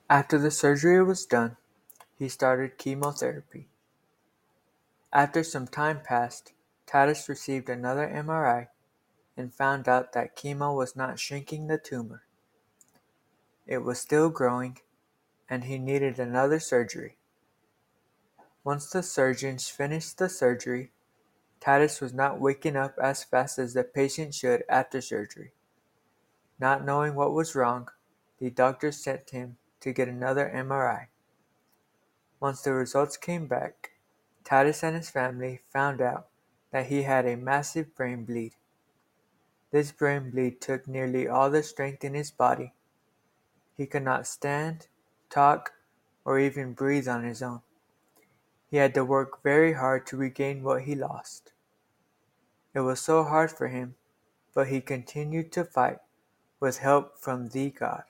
After the surgery was done, he started chemotherapy. After some time passed, Tadas received another MRI and found out that chemo was not shrinking the tumor. It was still growing, and he needed another surgery. Once the surgeons finished the surgery, Tadas was not waking up as fast as the patient should after surgery. Not knowing what was wrong, the doctor sent him to get another MRI. Once the results came back, Tadas and his family found out that he had a massive brain bleed. This brain bleed took nearly all the strength in his body. He could not stand, talk, or even breathe on his own. He had to work very hard to regain what he lost. It was so hard for him, but he continued to fight with help from the God.